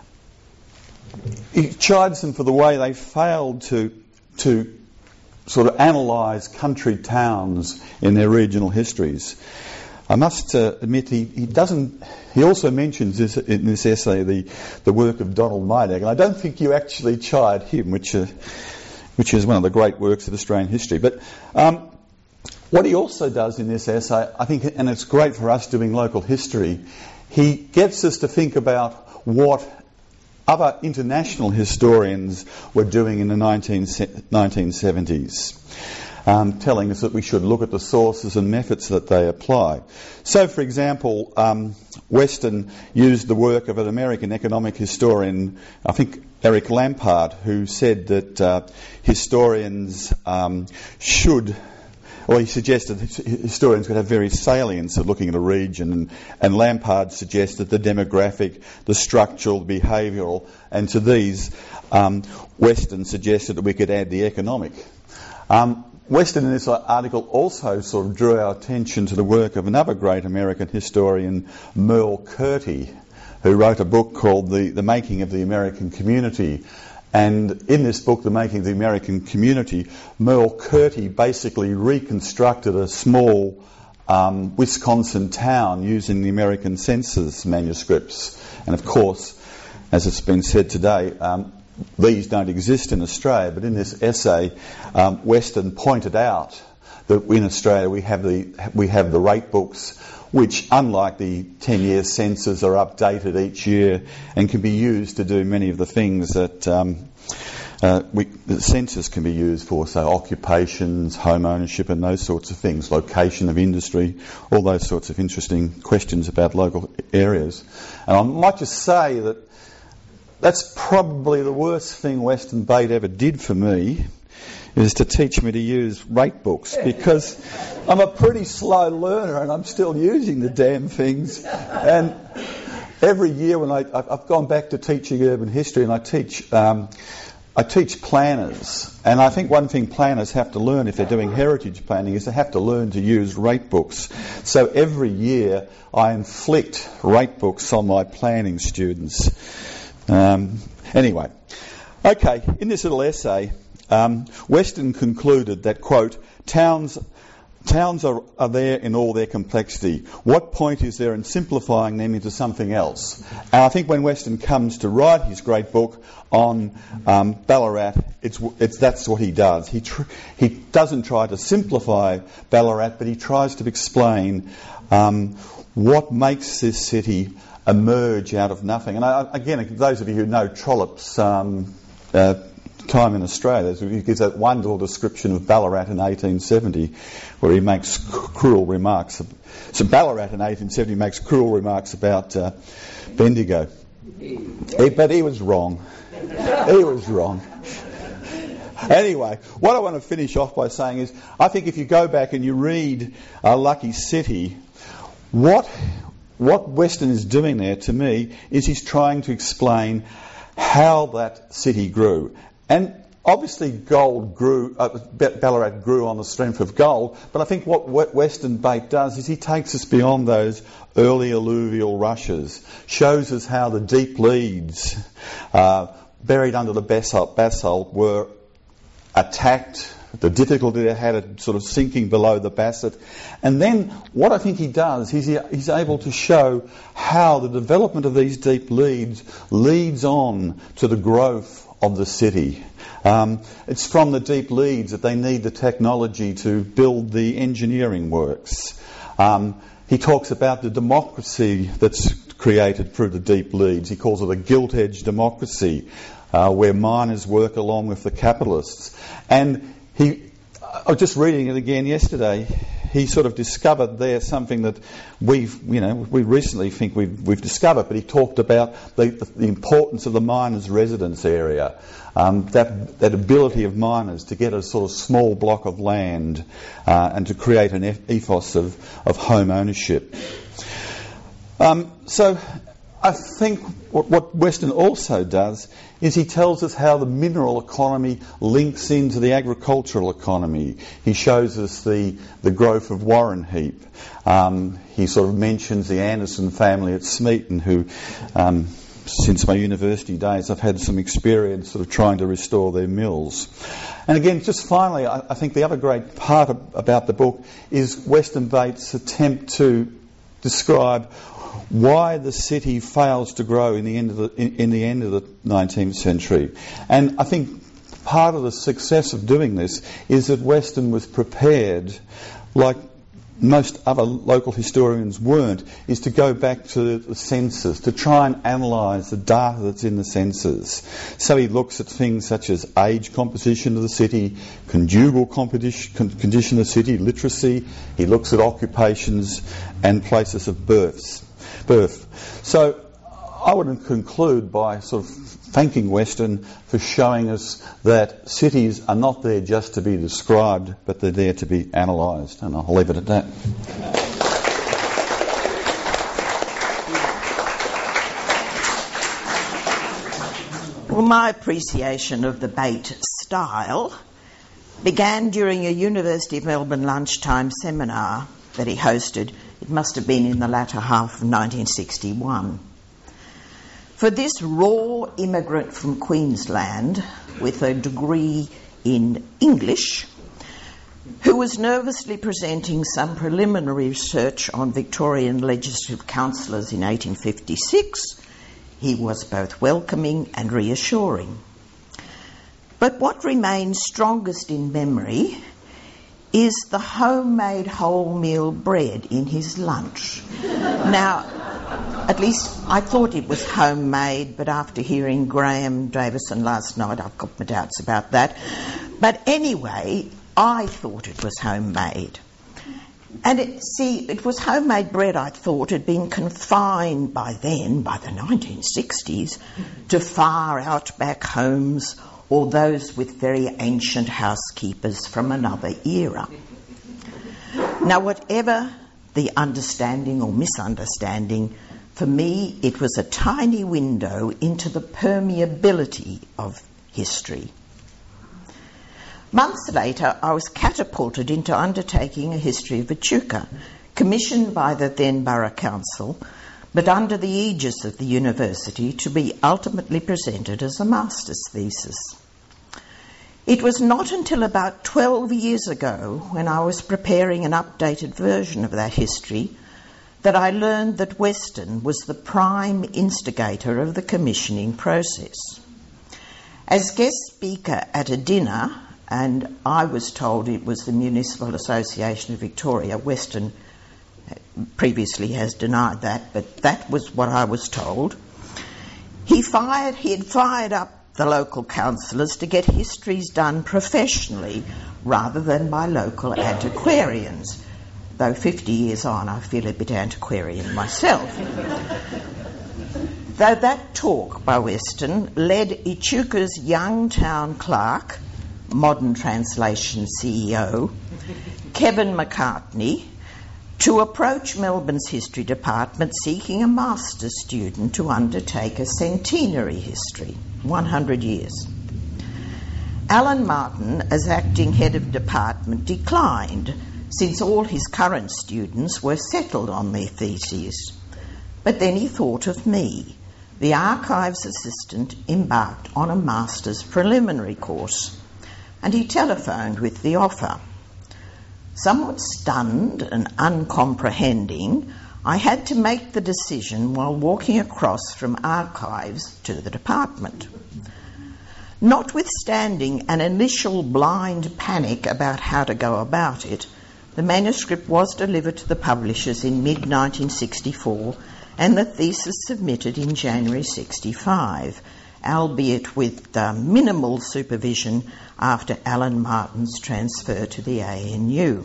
He chides them for the way they failed to sort of analyse country towns in their regional histories. I must admit he also mentions in this essay the work of Donald Meidag, and I don't think you actually chide him, which is one of the great works of Australian history. But what he also does in this essay, I think, and it's great for us doing local history, he gets us to think about what other international historians were doing in the 1970s. telling us that we should look at the sources and methods that they apply. So, for example, Weston used the work of an American economic historian, I think Eric Lampard, who said that historians he suggested historians could have various salience of looking at a region, and Lampard suggested the demographic, the structural, the behavioural, and to these, Weston suggested that we could add the economic. Weston in this article also sort of drew our attention to the work of another great American historian, Merle Curti, who wrote a book called The Making of the American Community. And in this book, The Making of the American Community, Merle Curti basically reconstructed a small Wisconsin town using the American census manuscripts. And of course, as it's been said today, these don't exist in Australia, but in this essay, Weston pointed out that in Australia we have the rate books, which, unlike the 10-year census, are updated each year and can be used to do many of the things that the census can be used for, so occupations, home ownership and those sorts of things, location of industry, all those sorts of interesting questions about local areas. And I might just say that that's probably the worst thing Weston Bate ever did for me, is to teach me to use rate books, because I'm a pretty slow learner and I'm still using the damn things. And every year when I've gone back to teaching urban history, and I teach planners, and I think one thing planners have to learn if they're doing heritage planning is they have to learn to use rate books. So every year I inflict rate books on my planning students. Anyway, okay, in this little essay, Weston concluded that, quote, towns are there in all their complexity. What point is there in simplifying them into something else? And I think when Weston comes to write his great book on Ballarat, that's what he does. He doesn't try to simplify Ballarat, but he tries to explain what makes this city emerge out of nothing. And again, those of you who know Trollope's time in Australia, he gives that wonderful description of Ballarat in 1870, where he makes cruel remarks. So Ballarat in 1870 makes cruel remarks about Bendigo. But he was wrong. He was wrong. Anyway, what I want to finish off by saying is, I think if you go back and you read Lucky City, what Weston is doing there, to me, is he's trying to explain how that city grew. And obviously Ballarat grew on the strength of gold, but I think what Weston Bate does is he takes us beyond those early alluvial rushes, shows us how the deep leads buried under the basalt were attacked, the difficulty they had at sort of sinking below the basalt. And then what I think he does is he's able to show how the development of these deep leads leads on to the growth of the city. It's from the deep leads that they need the technology to build the engineering works. He talks about the democracy that's created through the deep leads. He calls it a gilt-edged democracy, where miners work along with the capitalists. And I was just reading it again yesterday. He sort of discovered there something that we recently think we've discovered, but he talked about the importance of the miners' residence area, that ability of miners to get a sort of small block of land and to create an ethos of home ownership. So I think what Weston also does is he tells us how the mineral economy links into the agricultural economy. He shows us the growth of Warrenheip. He sort of mentions the Anderson family at Smeaton, who, since my university days, I've had some experience sort of trying to restore their mills. And again, just finally, I think the other great part about the book is Weston Bates' attempt to describe why the city fails to grow in the end of the 19th century. And I think part of the success of doing this is that Weston was prepared, like most other local historians weren't, is to go back to the census, to try and analyse the data that's in the census. So he looks at things such as age composition of the city, conjugal condition of the city, literacy. He looks at occupations and places of birth. So I would conclude by sort of thanking Western for showing us that cities are not there just to be described, but they're there to be analysed. And I'll leave it at that. Well, my appreciation of the Bate style began during a University of Melbourne lunchtime seminar that he hosted. It must have been in the latter half of 1961. For this raw immigrant from Queensland with a degree in English, who was nervously presenting some preliminary research on Victorian legislative councillors in 1856, he was both welcoming and reassuring. But what remains strongest in memory is the homemade wholemeal bread in his lunch. Now, at least I thought it was homemade, but after hearing Graham Davison last night, I've got my doubts about that. But anyway, I thought it was homemade. And it was homemade bread, I thought, had been confined by then, by the 1960s, to far outback homes or those with very ancient housekeepers from another era. Now, whatever the understanding or misunderstanding, for me it was a tiny window into the permeability of history. Months later, I was catapulted into undertaking a history of Echuca, commissioned by the then Borough Council, but under the aegis of the university, to be ultimately presented as a master's thesis. It was not until about 12 years ago, when I was preparing an updated version of that history, that I learned that Western was the prime instigator of the commissioning process. As guest speaker at a dinner, and I was told it was the Municipal Association of Victoria, Western previously has denied that, but that was what I was told, he had fired up the local councillors to get histories done professionally rather than by local antiquarians. Though 50 years on, I feel a bit antiquarian myself. Though that talk by Western led Echuca's young town clerk, modern translation CEO, Kevin McCartney, to approach Melbourne's history department seeking a master's student to undertake a centenary history, 100 years. Alan Martin, as acting head of department, declined, since all his current students were settled on their theses. But then he thought of me. The archives assistant embarked on a master's preliminary course, and he telephoned with the offer. Somewhat stunned and uncomprehending, I had to make the decision while walking across from archives to the department. Notwithstanding an initial blind panic about how to go about it, the manuscript was delivered to the publishers in mid-1964 and the thesis submitted in January 65, albeit with minimal supervision after Alan Martin's transfer to the ANU.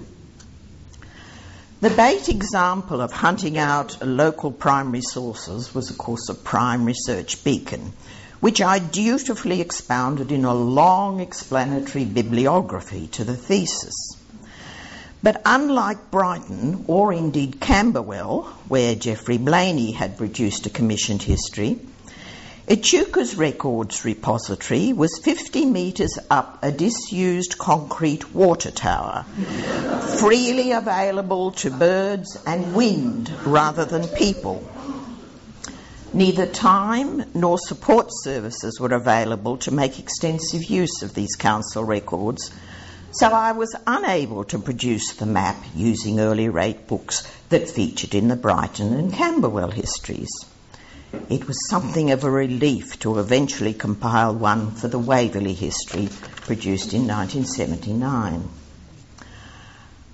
The Bate example of hunting out local primary sources was, of course, a prime research beacon, which I dutifully expounded in a long explanatory bibliography to the thesis. But unlike Brighton, or indeed Camberwell, where Geoffrey Blaney had produced a commissioned history, Echuca's records repository was 50 metres up a disused concrete water tower, freely available to birds and wind rather than people. Neither time nor support services were available to make extensive use of these council records, so I was unable to produce the map using early rate books that featured in the Brighton and Camberwell histories. It was something of a relief to eventually compile one for the Waverley history, produced in 1979.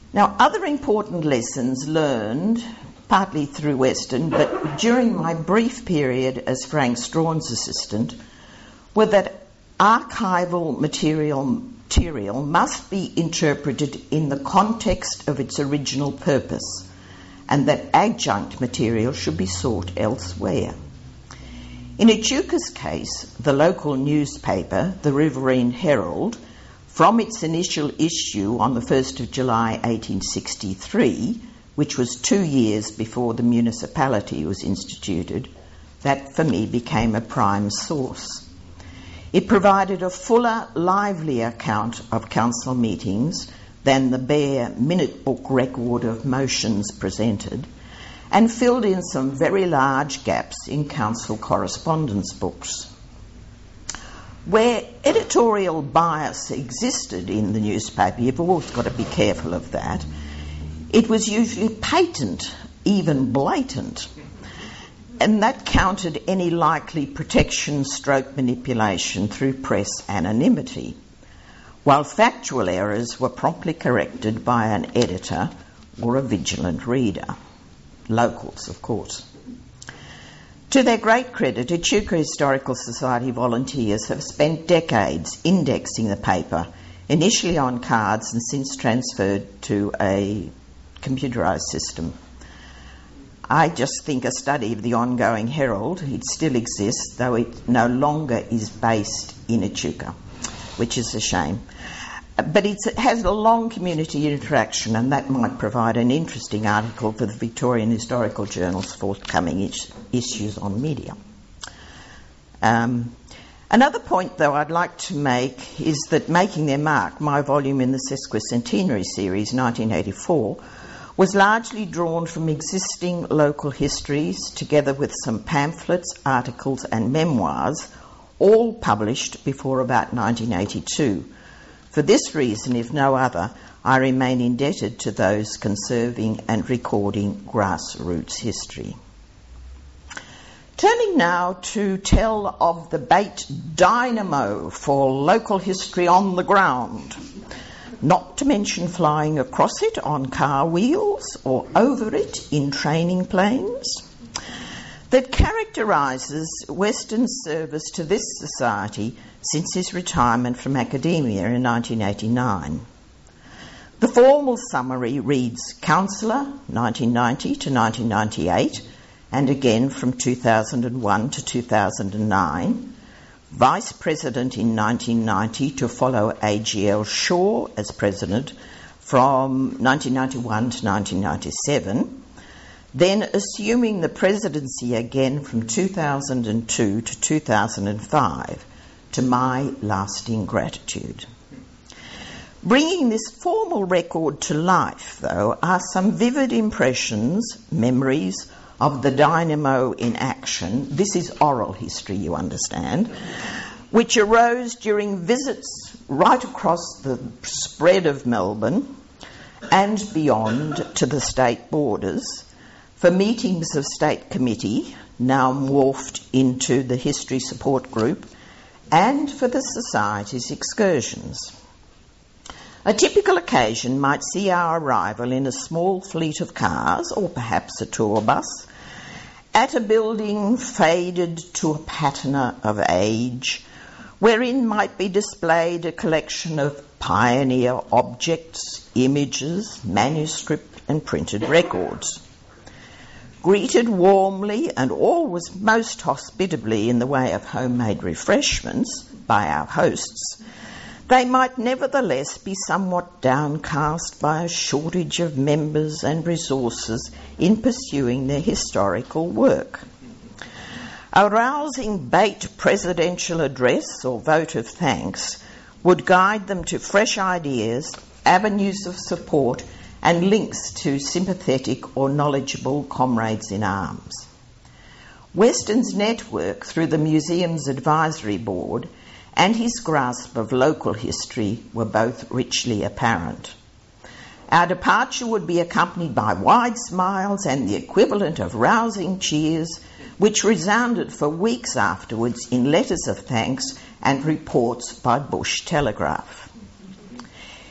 Now, other important lessons learned, partly through Western, but during my brief period as Frank Strawn's assistant, were that archival material must be interpreted in the context of its original purpose, and that adjunct material should be sought elsewhere. In Echuca's case, the local newspaper, the Riverine Herald, from its initial issue on the 1st of July 1863, which was 2 years before the municipality was instituted, that for me became a prime source. It provided a fuller, livelier account of council meetings than the bare minute book record of motions presented, and filled in some very large gaps in council correspondence books. Where editorial bias existed in the newspaper, you've always got to be careful of that, it was usually patent, even blatant, and that countered any likely protection stroke manipulation through press anonymity, while factual errors were promptly corrected by an editor or a vigilant reader. Locals, of course. To their great credit, Echuca Historical Society volunteers have spent decades indexing the paper, initially on cards and since transferred to a computerised system. I just think a study of the ongoing Herald, it still exists, though it no longer is based in Echuca, which is a shame. But it has a long community interaction, and that might provide an interesting article for the Victorian Historical Journal's forthcoming issues on media. Another point, though, I'd like to make is that Making Their Mark, my volume in the Sesquicentenary series, 1984, was largely drawn from existing local histories, together with some pamphlets, articles and memoirs, all published before about 1982. For this reason, if no other, I remain indebted to those conserving and recording grassroots history. Turning now to tell of the Bate Dynamo for local history on the ground, not to mention flying across it on car wheels or over it in training planes, that characterises Weston's service to this society since his retirement from academia in 1989. The formal summary reads Councillor 1990 to 1998, and again from 2001 to 2009, Vice President in 1990 to follow AGL Shaw as President from 1991 to 1997, then assuming the presidency again from 2002 to 2005, to my lasting gratitude. Bringing this formal record to life, though, are some vivid impressions, memories of the dynamo in action. This is oral history, you understand, which arose during visits right across the spread of Melbourne and beyond to the state borders for meetings of State Committee, now morphed into the History Support Group, and for the Society's excursions. A typical occasion might see our arrival in a small fleet of cars, or perhaps a tour bus, at a building faded to a patina of age, wherein might be displayed a collection of pioneer objects, images, manuscript and printed records. Greeted warmly and always most hospitably in the way of homemade refreshments by our hosts, they might nevertheless be somewhat downcast by a shortage of members and resources in pursuing their historical work. A rousing Bate presidential address or vote of thanks would guide them to fresh ideas, avenues of support and links to sympathetic or knowledgeable comrades in arms. Weston's network through the museum's advisory board and his grasp of local history were both richly apparent. Our departure would be accompanied by wide smiles and the equivalent of rousing cheers, which resounded for weeks afterwards in letters of thanks and reports by bush telegraph.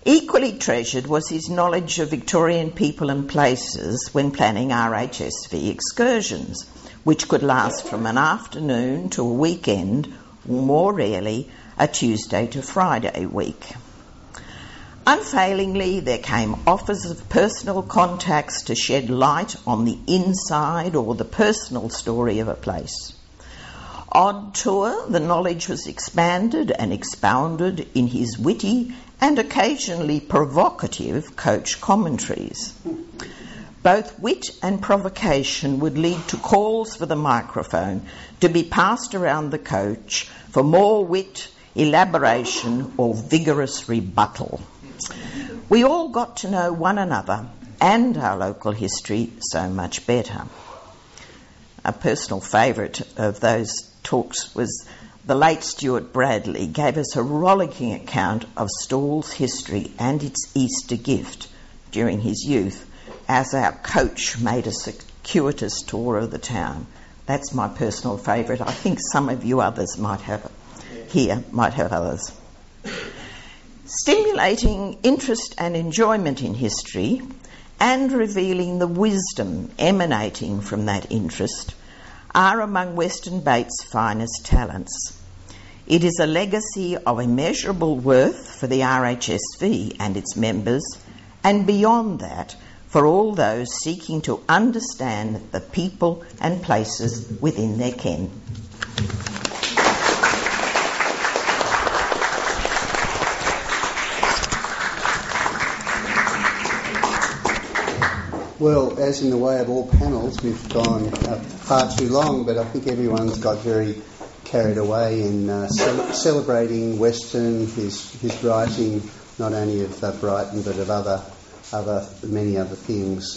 Equally treasured was his knowledge of Victorian people and places when planning RHSV excursions, which could last from an afternoon to a weekend, or more rarely, a Tuesday to Friday week. Unfailingly, there came offers of personal contacts to shed light on the inside or the personal story of a place. On tour, the knowledge was expanded and expounded in his witty and occasionally provocative coach commentaries. Both wit and provocation would lead to calls for the microphone to be passed around the coach for more wit, elaboration or vigorous rebuttal. We all got to know one another and our local history so much better. A personal favourite of those talks was the late Stuart Bradley gave us a rollicking account of Stawell's history and its Easter gift during his youth as our coach made a circuitous tour of the town. That's my personal favourite. I think some of you others might have others. Stimulating interest and enjoyment in history and revealing the wisdom emanating from that interest are among Western Bait's finest talents. It is a legacy of immeasurable worth for the RHSV and its members, and beyond that, for all those seeking to understand the people and places within their ken. Well, as in the way of all panels, we've gone far too long, but I think everyone's got very carried away in celebrating Weston, his writing, not only of Brighton but of many other things.